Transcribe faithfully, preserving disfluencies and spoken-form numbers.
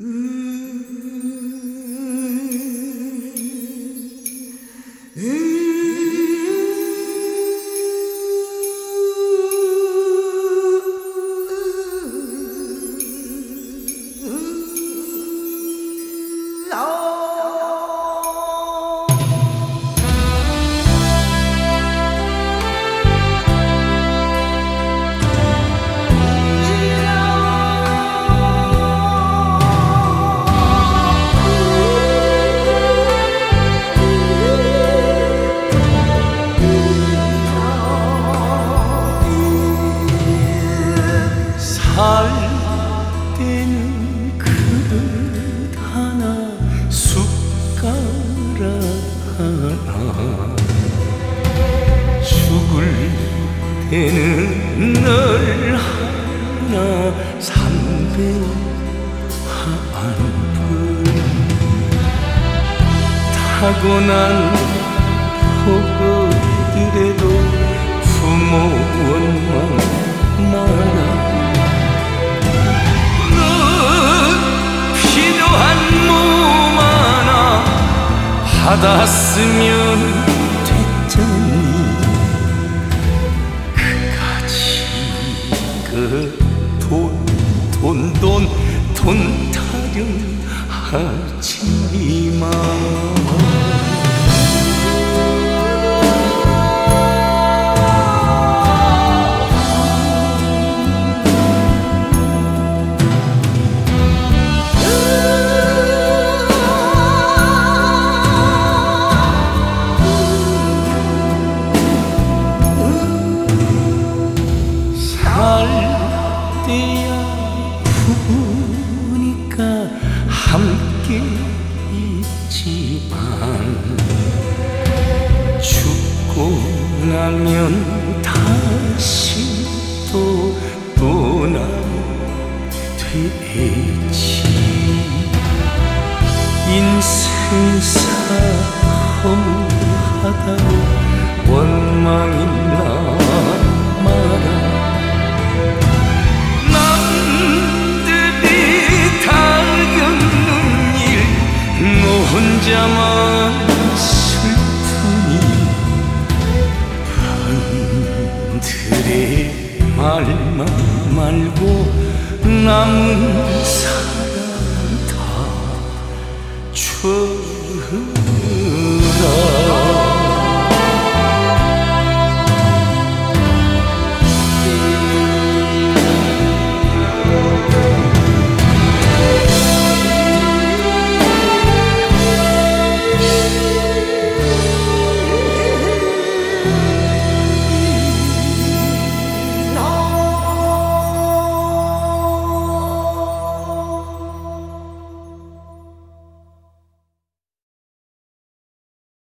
살 때는 그릇 하나 숟가락 하나 죽을 때는 널 하나 삼백 한푼 타고난 폭언들에도 부모 원망 마라 받았으면 됐잖니 그까지 그 돈 돈 돈 돈 타령 하지 마. 때야 부부니까 함께 있지만 죽고 나면 다시 또 떠나면 되지. 인생사 허무하다고 원망이나 마라. 혼자만 슬프니 반들의 말만 말고 남은 사랑 다 줘.